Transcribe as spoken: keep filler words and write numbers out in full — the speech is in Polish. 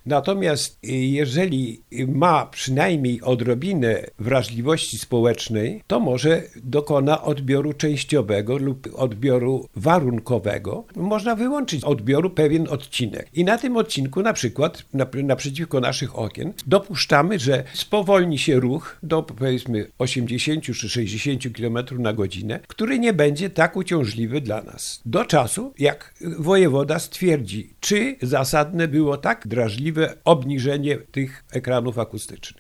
Natomiast jeżeli ma przynajmniej odrobinę wrażliwości społecznej, to może dokona odbioru częściowego lub odbioru warunkowego. Można wyłączyć z odbioru pewien odcinek. I na tym odcinku na przykład naprzeciwko naszych okien dopuszczamy, że spowolni się ruch do powiedzmy osiemdziesiąt czy sześćdziesiąt kilometrów na godzinę, który nie będzie tak uciążliwy dla nas. Do czasu, jak wojewoda stwierdzi, czy zasadne było tak drażliwe obniżenie tych ekranów akustycznych.